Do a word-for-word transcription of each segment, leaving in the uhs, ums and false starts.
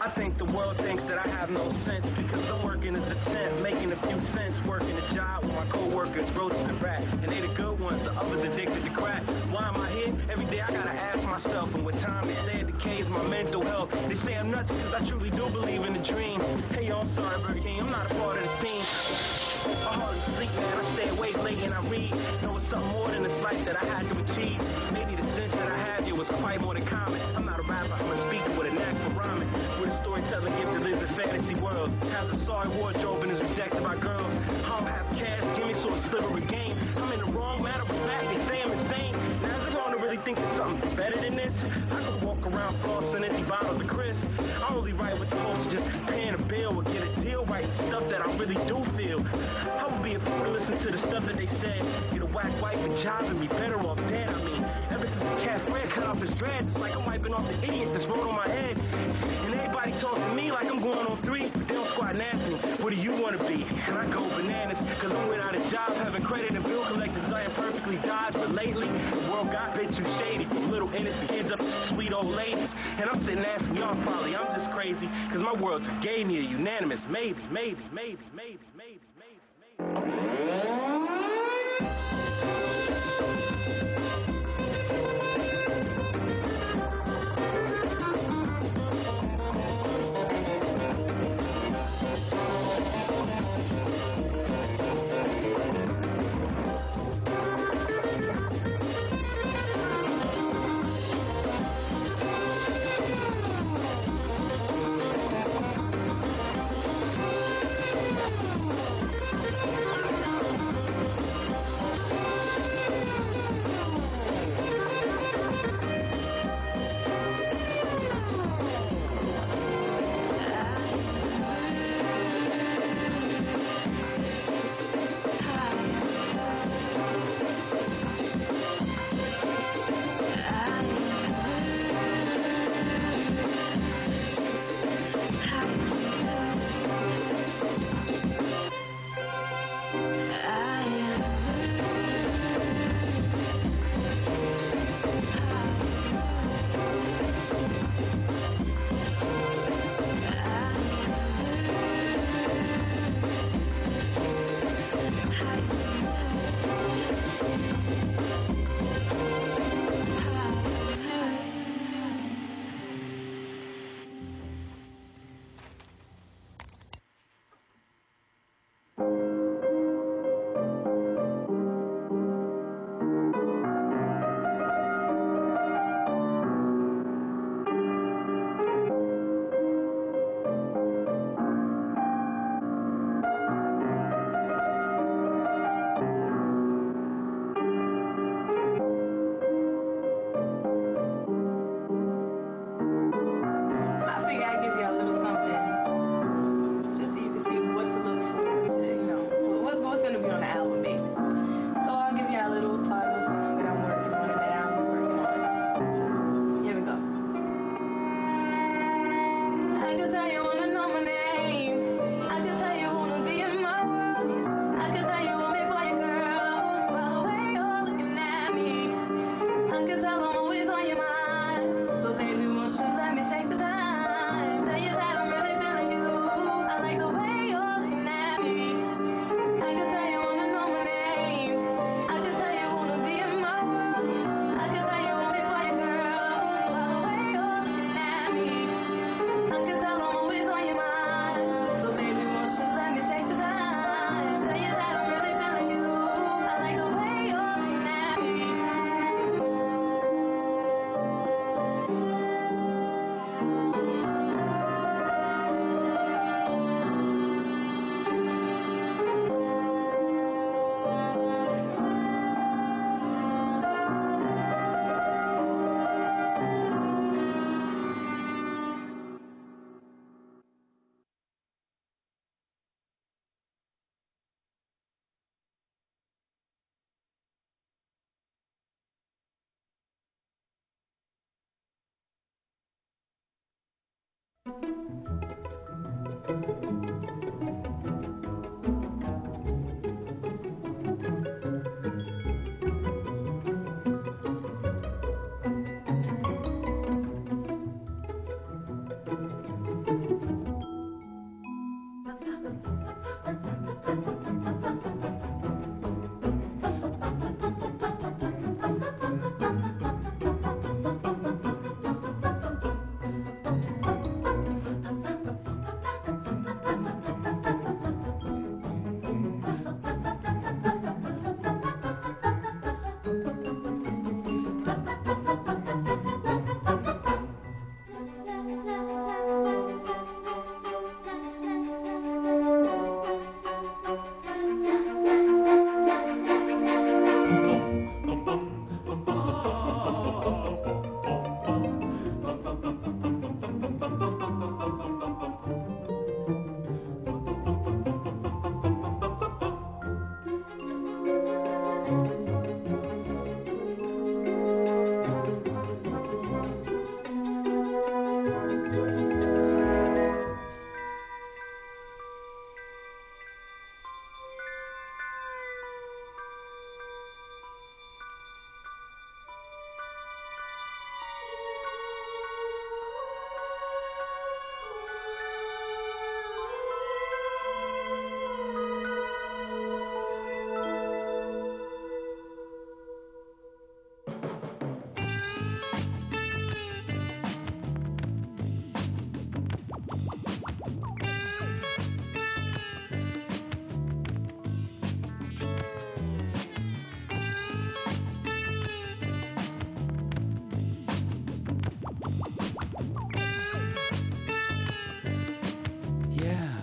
I think the world thinks that I have no sense because I'm working as a temp, making a few cents, working a job with my co-workers, roasting the rat. And they the good ones, the others addicted to crack. Why am I here? Every day I gotta ask myself, and with time they say it decays my mental health. They say I'm nuts because I truly do believe in the dream. Hey yo, I'm sorry, Burger King, I'm not a part of the team. I hardly sleep, man, I stay awake late and I read. Know it's something more than this life that I had to achieve. Maybe the sense that I had here was quite more than common. I'm not a rapper, I'm a speaker with a knack for rhyming. With a storyteller gift that lives in fantasy world. Has a sorry wardrobe and is rejected by girls. I don't have cash, give me sort of sliver of game. I'm in the wrong matter of fact, they say I'm insane. Now is it wrong to really think there's something better than this? I could walk around flossing empty bottles of Chris. I only write with the hopes of just paying a bill or get a deal right, stuff that I really do feel. I would be a fool to listen to the stuff that they said. Get a whack wife and job and be better off dead. I mean, ever since the cat Fred cut off his dreads, it's like I'm wiping off the idiot that's rolled on my head. And everybody talks to me like I'm going on three, but they don't squat and ask me, what do you want to be? And I go bananas, cause I'm without a job, having credit and bill collectors, I am perfectly dodged. But lately, the world got a bit too shady, from little innocent kids up to sweet old ladies. And I'm sitting asking y'all probably, I'm just crazy, cause my world just gave me a unanimous maybe, maybe, maybe, maybe, maybe, maybe, maybe.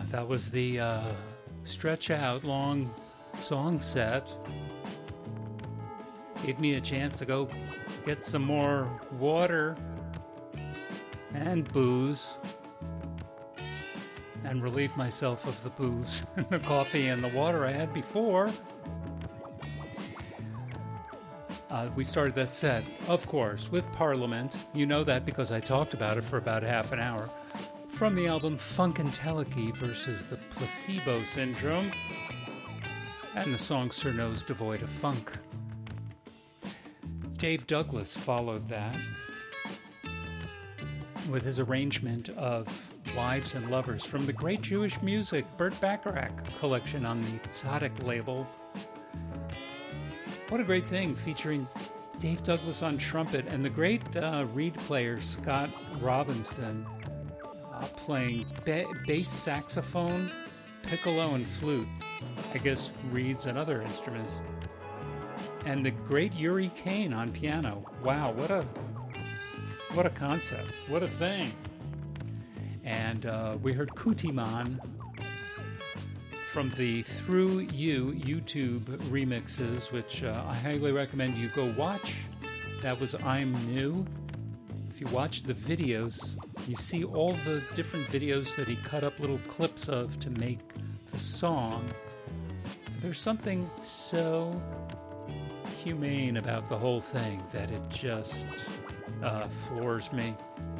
That was the uh, stretch out long song set. Gave me a chance to go get some more water and booze and relieve myself of the booze and the coffee and the water I had before. Uh, we started that set, of course, with Parliament. You know that because I talked about it for about half an hour. From the album Funkadelic versus the Placebo Syndrome, and the song Sir Nose Devoid of Funk. Dave Douglas followed that with his arrangement of Wives and Lovers from the Great Jewish Music Burt Bacharach collection on the Tzaddik label. What a great thing, featuring Dave Douglas on trumpet and the great uh, reed player Scott Robinson uh, playing ba- bass saxophone, piccolo, and flute. I guess reeds and other instruments. And the great Yuri Kane on piano. Wow, what a what a concept, what a thing. And uh, we heard Kutiman from the Through You YouTube remixes, which uh, I highly recommend you go watch. That was I'm New. If you watch the videos, you see all the different videos that he cut up little clips of to make the song. There's something so humane about the whole thing that it just uh, floors me.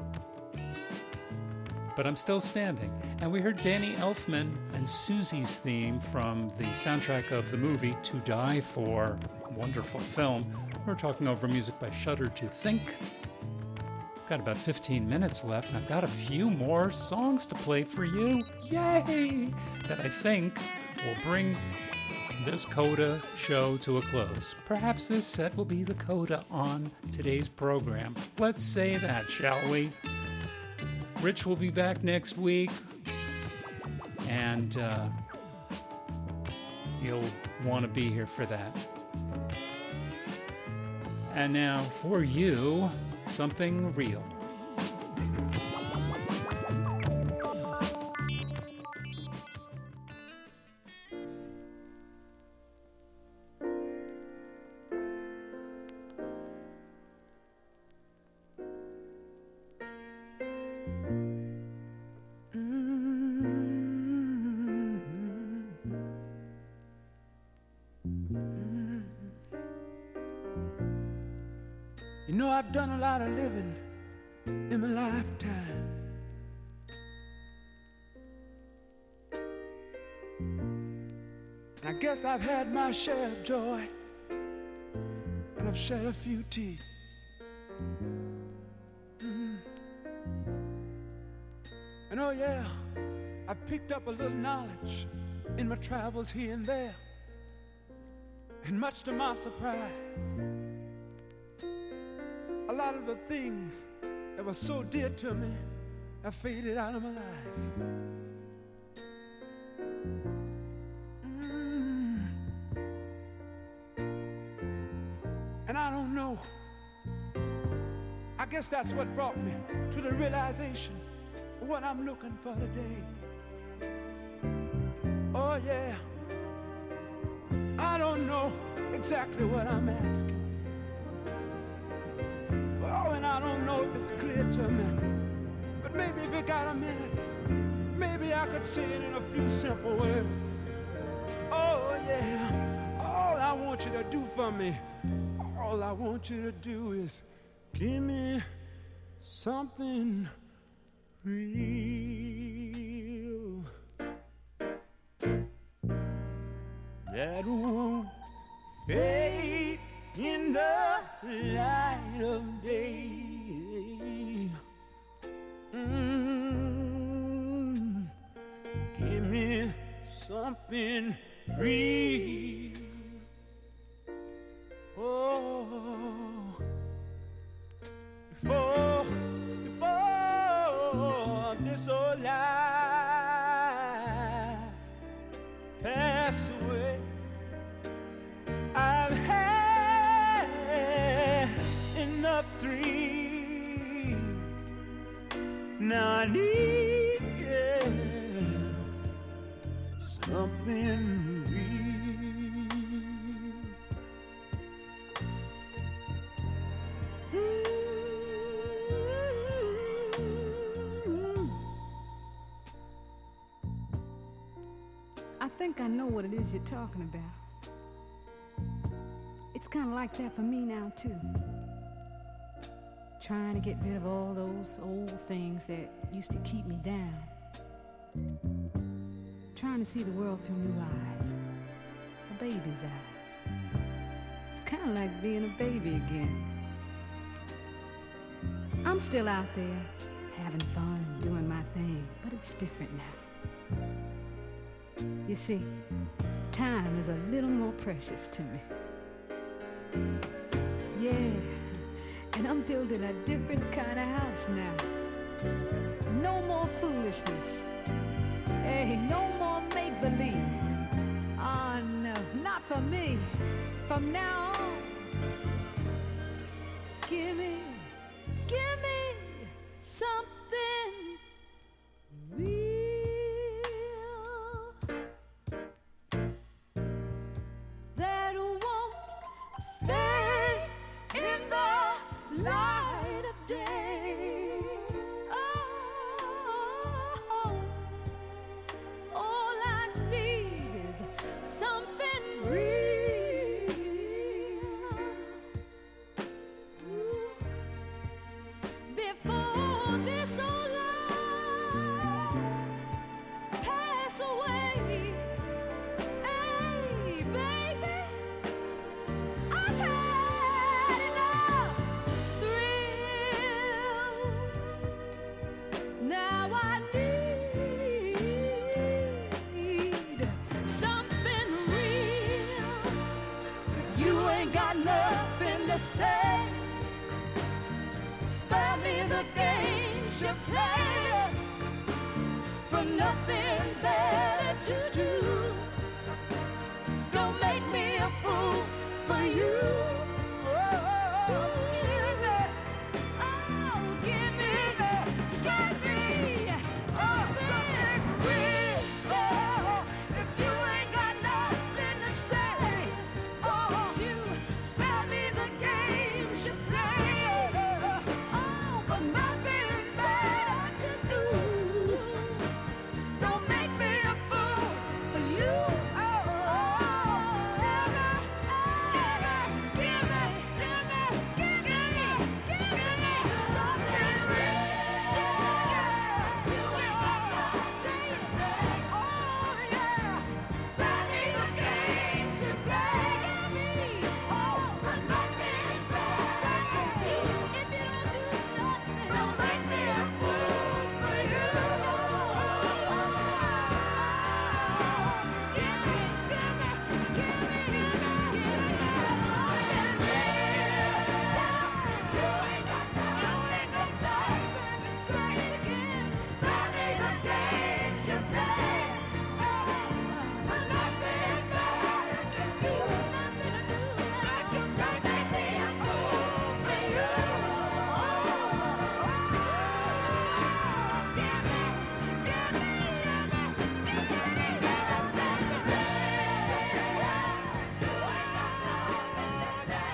But I'm still standing. And we heard Danny Elfman and Susie's theme from the soundtrack of the movie To Die For. Wonderful film. We're talking over music by Shudder to Think. Got about fifteen minutes left, and I've got a few more songs to play for you. Yay! That I think will bring this Coda show to a close. Perhaps this set will be the Coda on today's program. Let's say that, shall we? Rich will be back next week, and uh, you'll want to be here for that. And now, for you, something real. You know, I've done a lot of living in my lifetime. I guess I've had my share of joy, and I've shed a few tears. Mm. And oh yeah, I've picked up a little knowledge in my travels here and there. And much to my surprise, a lot of the things that were so dear to me have faded out of my life. Mm. And I don't know, I guess that's what brought me to the realization of what I'm looking for today. Oh yeah, I don't know exactly what I'm asking. Oh, and I don't know if it's clear to me, but maybe if you got a minute, maybe I could say it in a few simple words. Oh yeah, all I want you to do for me, all I want you to do is give me something real that won't fade in the light of day. Mm, give me something real. Oh, before, before this old life pass away, I've had enough dreams. Now I need, yeah, think I know what it is you're talking about. It's kind of like that for me now, too. Trying to get rid of all those old things that used to keep me down. Trying to see the world through new eyes. A baby's eyes. It's kind of like being a baby again. I'm still out there, having fun and doing my thing, but it's different now. You see, time is a little more precious to me. Yeah, and I'm building a different kind of house now. No more foolishness. Hey, no more make-believe. Oh, no, not for me. From now on, give me, give me something real that won't fade in the light of day. Oh, all I need is something real. Before this old life pass away, hey baby, I've had enough thrills. Now I need something real. If you ain't got nothing to say, spare me the games you play, for nothing better to do. Don't make me a fool for you. Oh, give me, oh, give me something, something real. Oh, if you ain't got nothing to say, oh, you spare me the games you play. Oh, but nothing better to do. Don't make me a fool for you. Oh, give me, give me, give me, give me, give me, give me something real. You ain't got to say it. Oh, yeah. Spare me the games you play. Oh, but nothing better to do. If you don't do nothing, don't make me a fool for you. Give me, give me, give me, give me, give me something real. You ain't got nothing to say. Say it again. Spare me the games you play. Oh, but nothing better to do. Nothing to do. Not to make me a fool for you. Give me, give me, give me, give me something real. You ain't got nothing to say.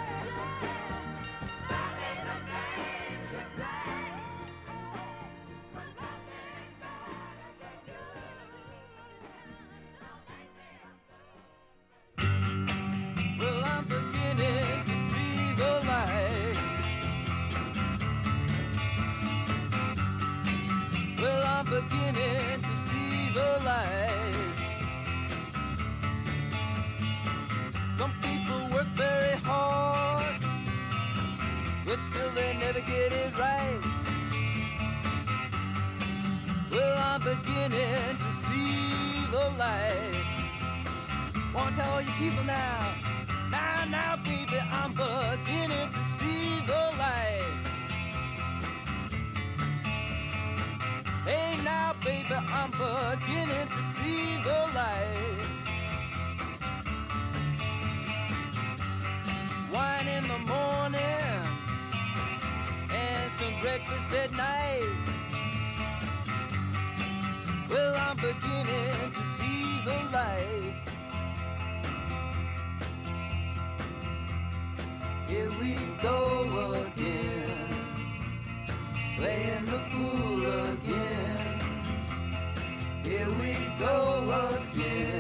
Spare me the games you play. But nothing better to do. Well, I'm beginning to see the light. Well, I'm beginning to see the light. Some people work very hard, but still they never get it right. Well, I'm beginning to see the light. Want to tell all you people now, now, now, baby, I'm beginning to see the light. Hey, now, baby, I'm beginning to see the light. Wine in the morning and some breakfast at night. Well, I'm beginning to see the light. Here we go again, playing the fool again. Here we go again.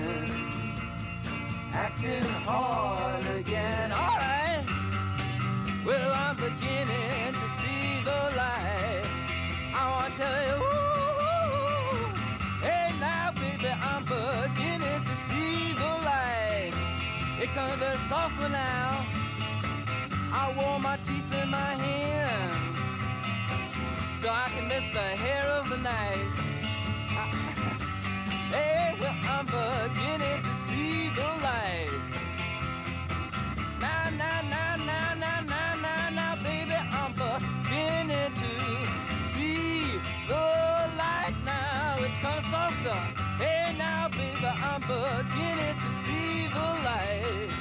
acting hard again. All right. Well, I'm beginning to see the light. I want to tell you, ooh, hey now, baby, I'm beginning to see the light. It comes very softly now. I wore my teeth in my hands so I can miss the hair of the night. Hey, well, I'm beginning to see the light. Now, now, now, now, now, now, now, now, baby, I'm beginning to see the light now. It's kind of softer. Hey, now, baby, I'm beginning to see the light.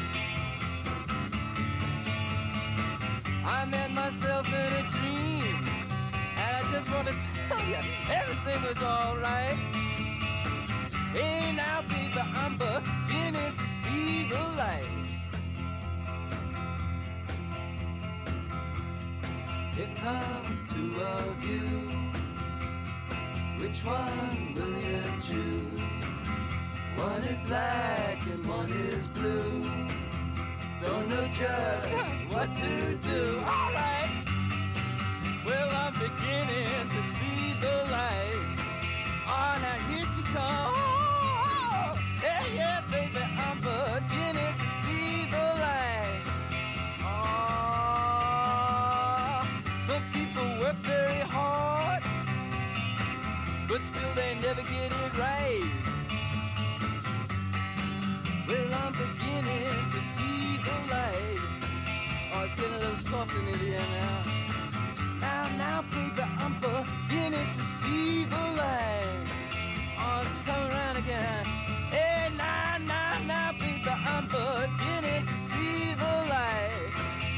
I met myself in a dream, and I just want to tell you, everything was all right. Hey, now, baby, I'm beginning to see the light. Here comes two of you. Which one will you choose? One is black and one is blue. Don't know just what to do. All right. Well, I'm beginning to see the light. Oh, now here she comes. Oh, yeah, yeah, baby, I'm beginning to see the light. Oh, some people work very hard, but still they never get it right. Well, I'm beginning to see the light. Oh, it's getting a little soft in the air now. Now, now, baby, I'm beginning to see the light. Oh, it's coming around again. Hey, now, now, now, baby, I'm beginning to see the light.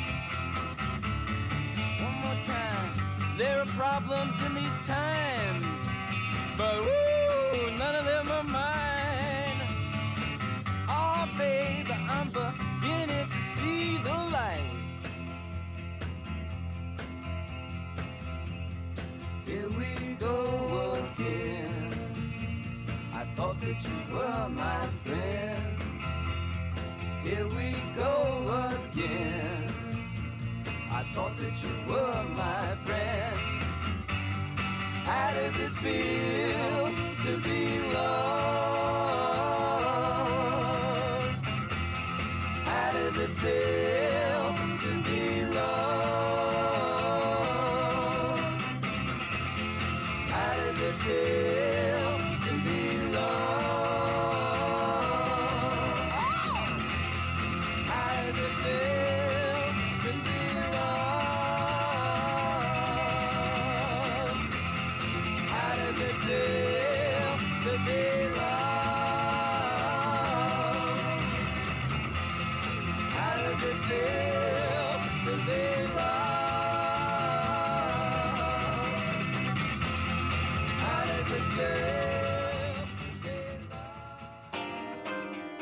One more time. There are problems in these times, but woo, none of them are mine. Oh, baby, I'm beginning to see the light. Here we go again. I thought that you were my friend. Here we go again. I thought that you were my friend. How does it feel to be loved? How does it feel to be loved? How does it feel to be loved? How does it feel to be loved? How does it feel to be loved? How does it feel to be loved? How does it feel to be loved?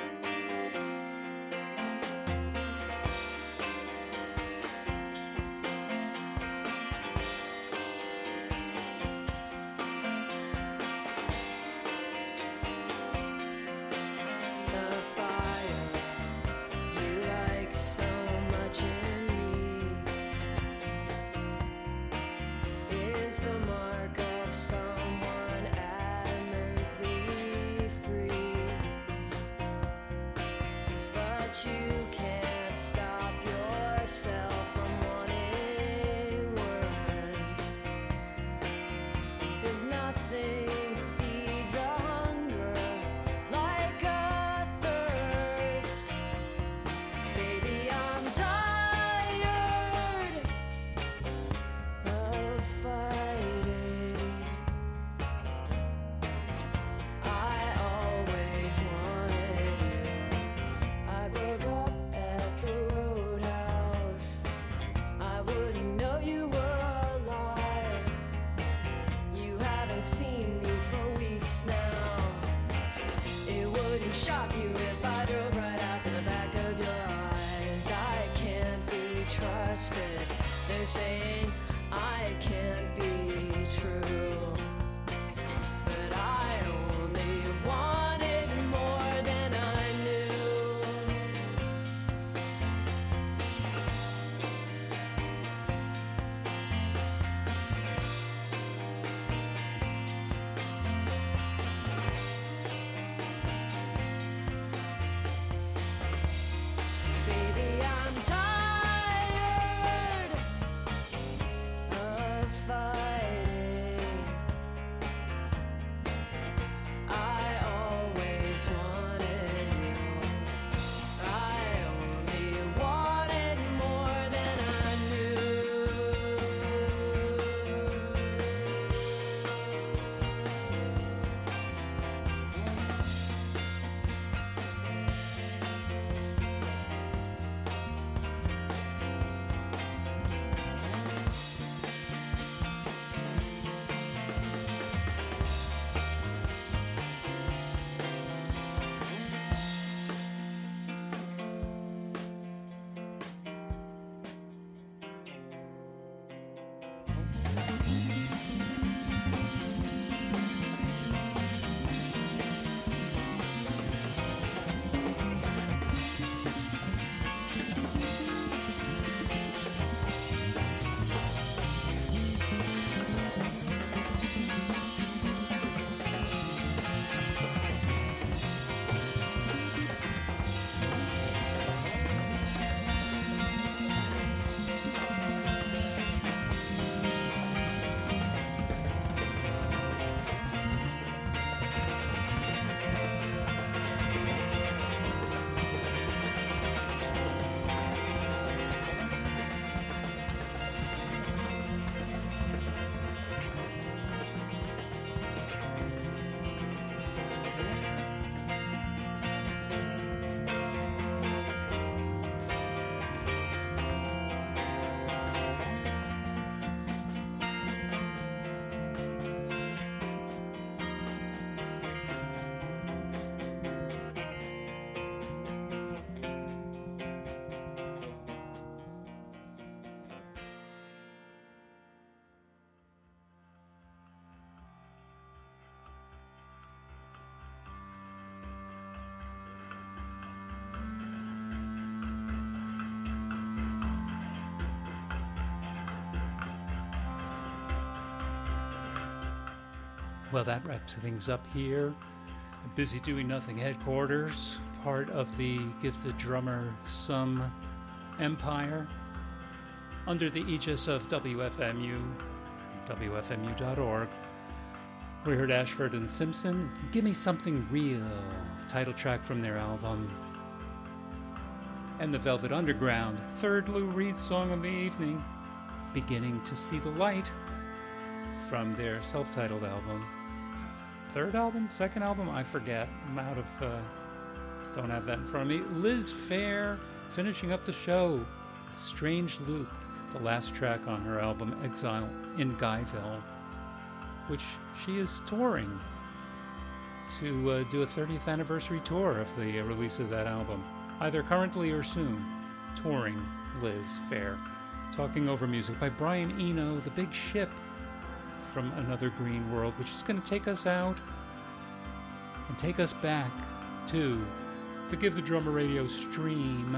Well, that wraps things up here. Busy Doing Nothing headquarters, part of the Give the Drummer Some empire, under the aegis of W F M U, W F M U dot org. We heard Ashford and Simpson, Give Me Something Real, title track from their album. And the Velvet Underground, third Lou Reed song of the evening, Beginning to See the Light, from their self-titled album. Third album? Second album? I forget. I'm out of, uh, don't have that in front of me. Liz Phair, finishing up the show, Strange Loop, the last track on her album Exile in Guyville, which she is touring to uh, do a thirtieth anniversary tour of the uh, release of that album, either currently or soon. Touring Liz Phair. Talking Over Music by Brian Eno, The Big Ship, from Another Green World, which is going to take us out and take us back to the Give the Drummer Radio stream.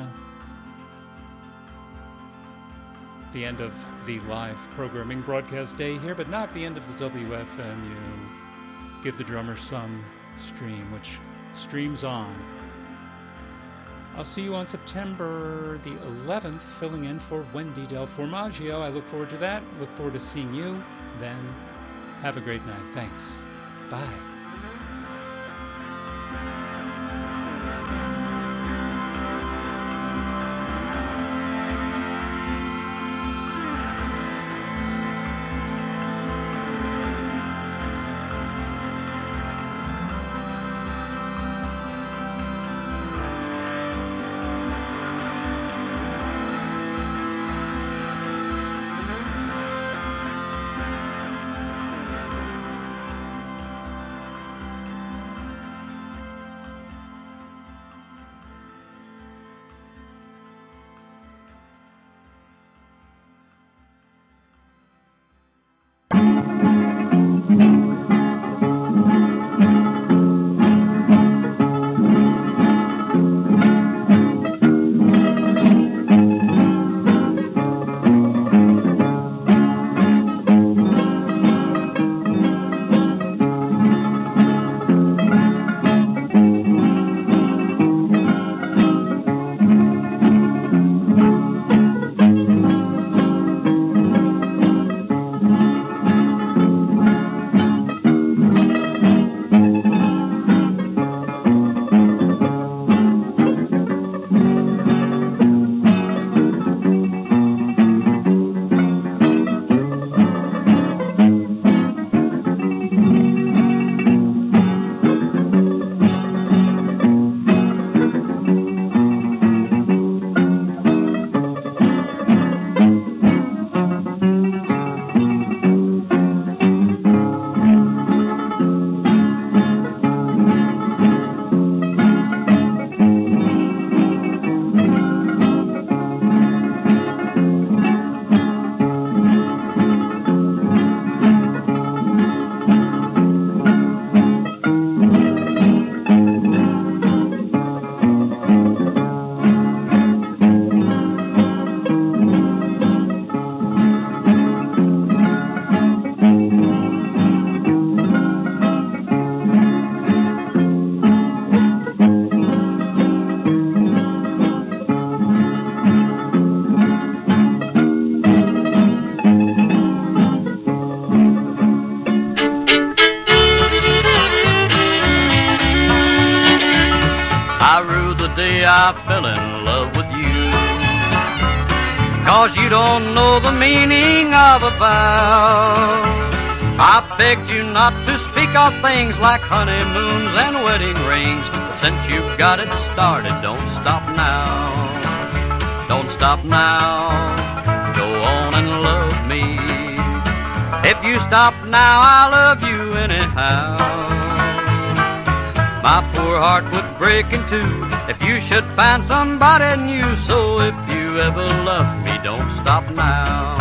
The end of the live programming broadcast day here, but not the end of the W F M U Give the Drummer Some stream, which streams on. I'll see you on September the eleventh, filling in for Wendy Del Formaggio. I look forward to that. Look forward to seeing you then. Have a great night. Thanks. Bye. I fell in love with you. 'Cause you don't know the meaning of a vow. I begged you not to speak of things like honeymoons and wedding rings. But since you've got it started, don't stop now. Don't stop now. Go on and love me. If you stop now, I love you anyhow. My poor heart would break in two if you should find somebody new. So if you ever love me, don't stop now.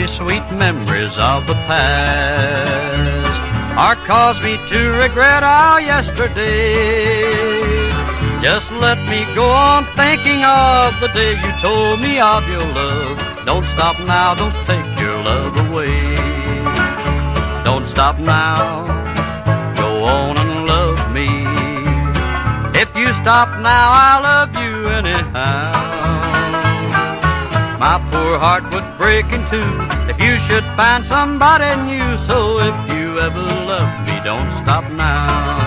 sweet memories of the past, or cause me to regret our yesterday. Just let me go on thinking of the day you told me of your love. Don't stop now, don't take your love away. Don't stop now, go on and love me. If you stop now, I'll love you anyhow. My poor heart would break in two if you should find somebody new. So if you ever love me, don't stop now.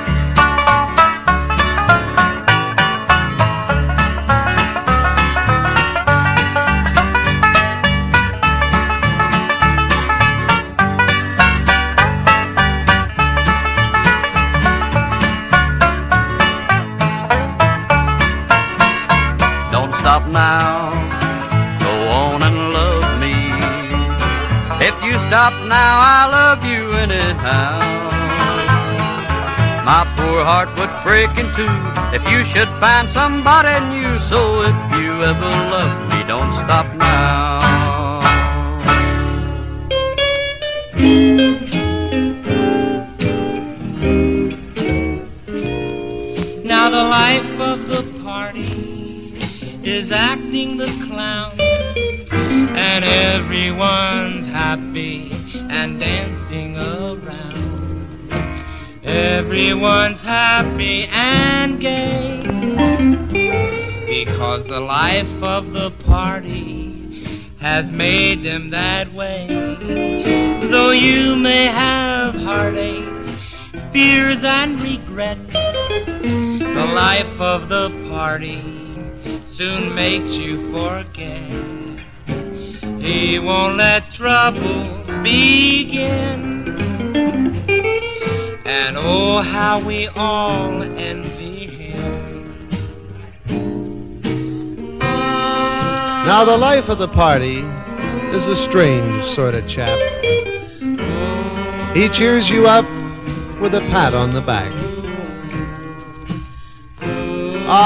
Stop now, go on and love me. If you stop now, I'll love you anyhow. My poor heart would break in two if you should find somebody new. So if you ever love me, don't stop now. Now the life of the party is acting the clown, and everyone's happy and dancing around. Everyone's happy and gay, because the life of the party has made them that way. Though you may have heartaches, fears and regrets, the life of the party soon makes you forget. He won't let troubles begin, and oh how we all envy him. Now the life of the party is a strange sort of chap. He cheers you up with a pat on the back.